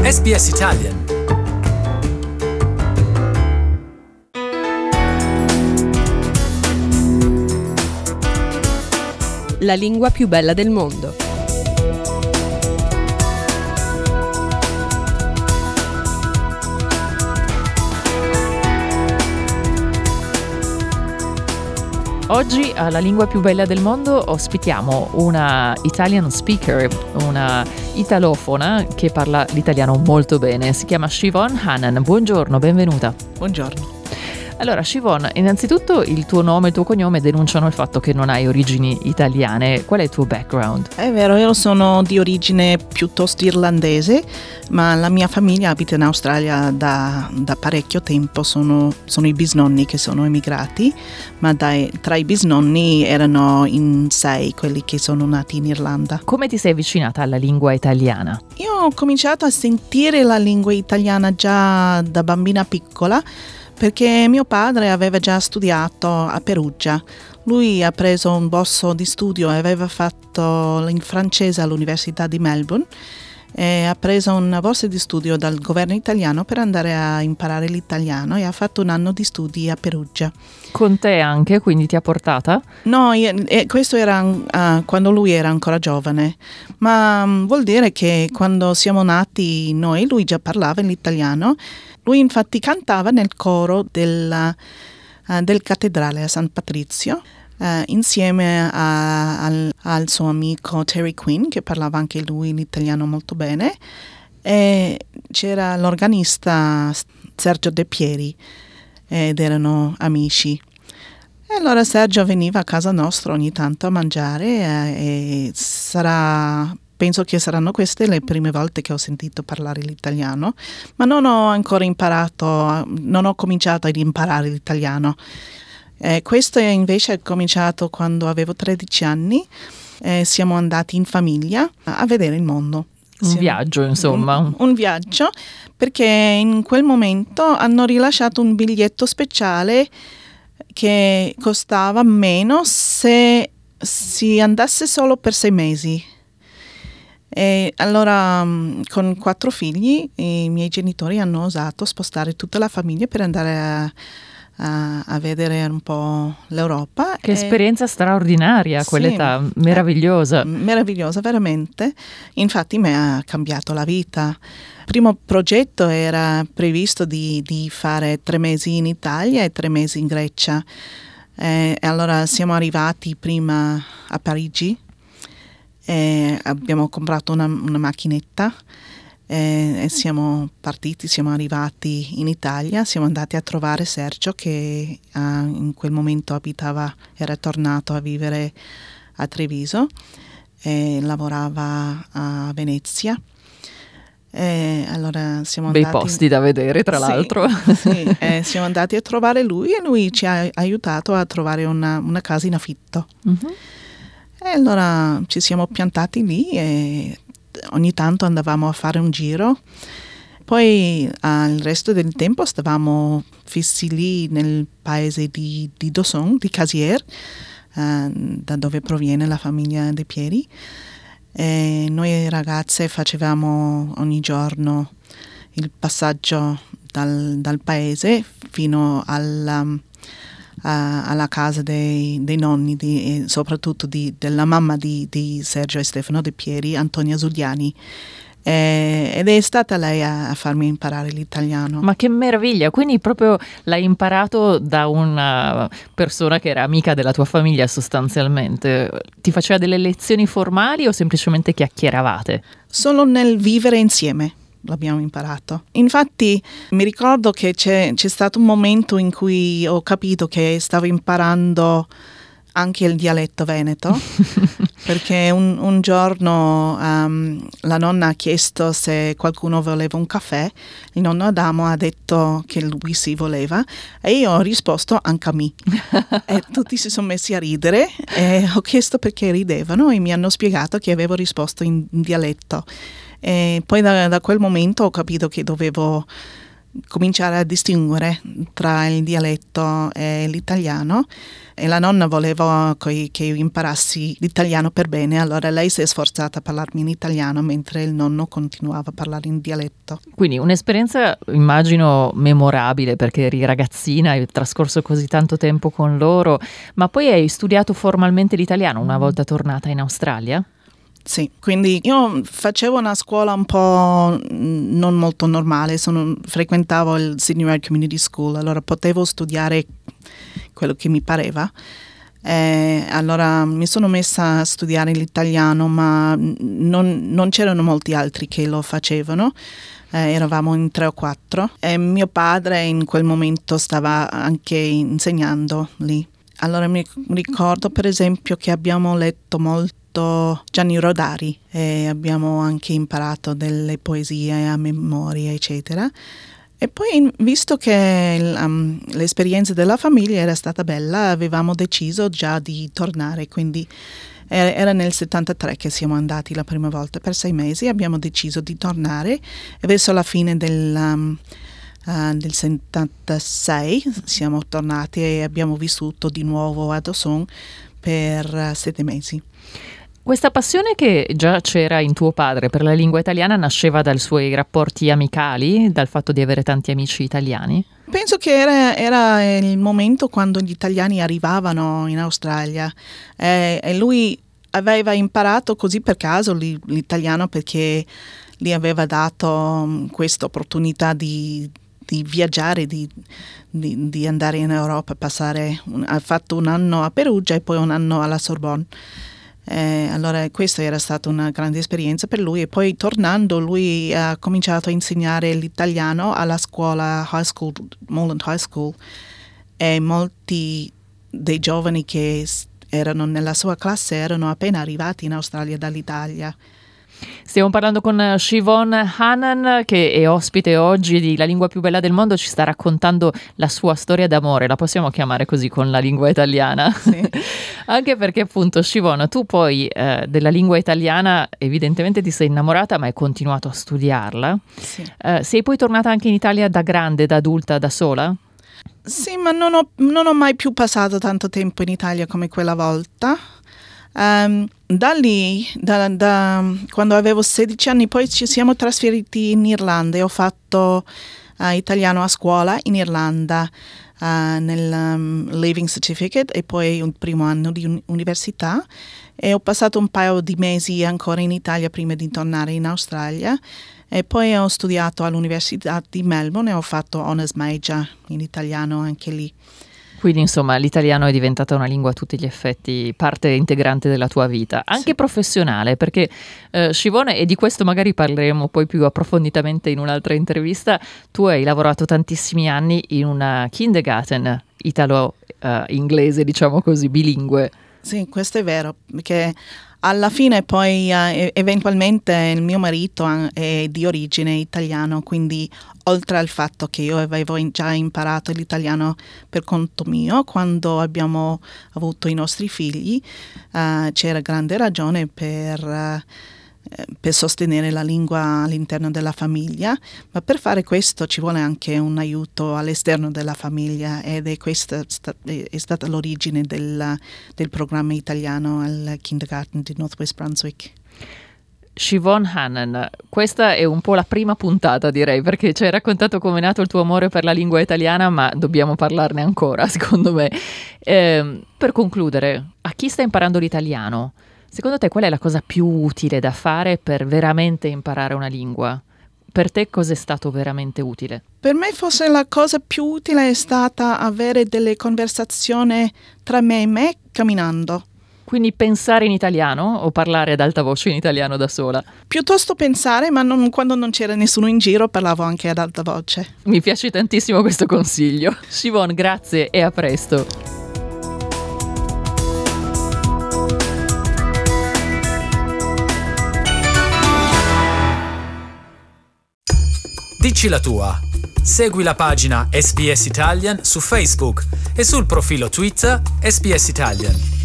SBS Italian. La lingua più bella del mondo. Oggi alla Lingua più bella del mondo ospitiamo una Italian speaker, una italofona che parla l'italiano molto bene. Si chiama Siobhan Hannan. Buongiorno, benvenuta. Buongiorno. Allora, Siobhan, innanzitutto il tuo nome e il tuo cognome denunciano il fatto che non hai origini italiane. Qual è il tuo background? È vero, io sono di origine piuttosto irlandese, ma la mia famiglia abita in Australia da parecchio tempo. Sono i bisnonni che sono emigrati, ma tra i bisnonni erano in 6 quelli che sono nati in Irlanda. Come ti sei avvicinata alla lingua italiana? Io ho cominciato a sentire la lingua italiana già da bambina piccola, perché mio padre aveva già studiato a Perugia. Lui ha preso un borso di studio e aveva fatto in francese all'Università di Melbourne e ha preso una borsa di studio dal governo italiano per andare a imparare l'italiano e ha fatto un anno di studi a Perugia. Con te anche, quindi ti ha portata? No, questo era quando lui era ancora giovane, ma vuol dire che quando siamo nati noi, lui già parlava l'italiano. Lui infatti cantava nel coro del cattedrale a San Patrizio insieme al suo amico Terry Quinn, che parlava anche lui l'italiano molto bene, e c'era l'organista Sergio De Pieri ed erano amici. E allora Sergio veniva a casa nostra ogni tanto a mangiare e penso che saranno queste le prime volte che ho sentito parlare l'italiano, ma non ho ancora non ho cominciato ad imparare l'italiano. Questo invece è cominciato quando avevo 13 anni. Siamo andati in famiglia a vedere il mondo. Viaggio, insomma. Un viaggio, perché in quel momento hanno rilasciato un biglietto speciale che costava meno se si andasse solo per 6 mesi. E allora con 4 figli i miei genitori hanno osato spostare tutta la famiglia per andare a vedere un po' l'Europa. Che esperienza straordinaria, quell'età, meravigliosa. Meravigliosa, veramente. Infatti mi ha cambiato la vita. Il primo progetto era previsto di fare 3 mesi in Italia e 3 mesi in Grecia. E allora siamo arrivati prima a Parigi. Abbiamo comprato una macchinetta e siamo partiti, siamo arrivati in Italia, siamo andati a trovare Sergio che in quel momento era tornato a vivere a Treviso e lavorava a Venezia. Allora siamo Bei andati, posti da vedere, tra l'altro. Sì, siamo andati a trovare lui e lui ci ha aiutato a trovare una casa in affitto. Uh-huh. E allora ci siamo piantati lì e ogni tanto andavamo a fare un giro. Poi il resto del tempo stavamo fissi lì nel paese di Dosson, di Casier, da dove proviene la famiglia De Pieri. E noi ragazze facevamo ogni giorno il passaggio dal paese fino alla casa dei nonni e soprattutto della mamma di Sergio e Stefano De Pieri, Antonia Zuliani. Ed è stata lei a farmi imparare l'italiano. Ma che meraviglia! Quindi proprio l'hai imparato da una persona che era amica della tua famiglia sostanzialmente. Ti faceva delle lezioni formali o semplicemente chiacchieravate? Solo nel vivere insieme l'abbiamo imparato. Infatti mi ricordo che c'è stato un momento in cui ho capito che stavo imparando anche il dialetto veneto, perché un giorno la nonna ha chiesto se qualcuno voleva un caffè, il nonno Adamo ha detto che lui sì voleva e io ho risposto anche a me. E tutti si sono messi a ridere e ho chiesto perché ridevano e mi hanno spiegato che avevo risposto in dialetto. E poi da quel momento ho capito che dovevo cominciare a distinguere tra il dialetto e l'italiano, e la nonna voleva che io imparassi l'italiano per bene, allora lei si è sforzata a parlarmi in italiano mentre il nonno continuava a parlare in dialetto. Quindi un'esperienza, immagino, memorabile, perché eri ragazzina, hai trascorso così tanto tempo con loro, ma poi hai studiato formalmente l'italiano una volta tornata in Australia? Sì, quindi io facevo una scuola un po' non molto normale, frequentavo il Sydney Road Community School, allora potevo studiare quello che mi pareva. Allora mi sono messa a studiare l'italiano, ma non c'erano molti altri che lo facevano. Eravamo in 3 o 4 e mio padre in quel momento stava anche insegnando lì. Allora mi ricordo per esempio che abbiamo letto molto Gianni Rodari e abbiamo anche imparato delle poesie a memoria, eccetera. E poi, visto che l'esperienza della famiglia era stata bella, avevamo deciso già di tornare, quindi era nel 73 che siamo andati la prima volta, per 6 mesi abbiamo deciso di tornare e verso la fine del 76 siamo tornati e abbiamo vissuto di nuovo a Dawson per 7 mesi. Questa passione che già c'era in tuo padre per la lingua italiana nasceva dai suoi rapporti amicali, dal fatto di avere tanti amici italiani? Penso che era il momento quando gli italiani arrivavano in Australia e lui aveva imparato così per caso l'italiano perché gli aveva dato questa opportunità di viaggiare, di andare in Europa, ha fatto un anno a Perugia e poi un anno alla Sorbonne. Allora questa era stata una grande esperienza per lui e poi tornando lui ha cominciato a insegnare l'italiano alla scuola high school, Moreland High School, e molti dei giovani che erano nella sua classe erano appena arrivati in Australia dall'Italia. Stiamo parlando con Siobhan Hannan, che è ospite oggi di La lingua più bella del mondo, ci sta raccontando la sua storia d'amore, la possiamo chiamare così con la lingua italiana? Sì. Anche perché appunto Siobhan, tu poi della lingua italiana evidentemente ti sei innamorata, ma hai continuato a studiarla. Sì. Sei poi tornata anche in Italia da grande, da adulta, da sola? Sì, ma non ho mai più passato tanto tempo in Italia come quella volta. Da lì, quando avevo 16 anni, poi ci siamo trasferiti in Irlanda e ho fatto italiano a scuola in Irlanda nel Leaving Certificate e poi un primo anno di università e ho passato un paio di mesi ancora in Italia prima di tornare in Australia e poi ho studiato all'Università di Melbourne e ho fatto Honours Major in italiano anche lì. Quindi insomma l'italiano è diventata una lingua a tutti gli effetti, parte integrante della tua vita, anche professionale, perché Siobhan, e di questo magari parleremo poi più approfonditamente in un'altra intervista, tu hai lavorato tantissimi anni in una kindergarten italo-inglese, diciamo così, bilingue. Sì, questo è vero, perché alla fine poi eventualmente il mio marito è di origine italiano, quindi oltre al fatto che io avevo già imparato l'italiano per conto mio, quando abbiamo avuto i nostri figli c'era grande ragione per sostenere la lingua all'interno della famiglia, ma per fare questo ci vuole anche un aiuto all'esterno della famiglia ed questa è stata l'origine del programma italiano al kindergarten di North West Brunswick. Siobhan Hannan, questa è un po' la prima puntata, direi, perché ci hai raccontato come è nato il tuo amore per la lingua italiana, ma dobbiamo parlarne ancora, secondo me. Per concludere, a chi sta imparando l'italiano, secondo te qual è la cosa più utile da fare per veramente imparare una lingua? Per te cosa è stato veramente utile? Per me forse la cosa più utile è stata avere delle conversazioni tra me e me camminando. Quindi pensare in italiano o parlare ad alta voce in italiano da sola? Piuttosto pensare, ma quando non c'era nessuno in giro parlavo anche ad alta voce. Mi piace tantissimo questo consiglio. Siobhan, grazie e a presto. Dici la tua. Segui la pagina SBS Italian su Facebook e sul profilo Twitter SBS Italian.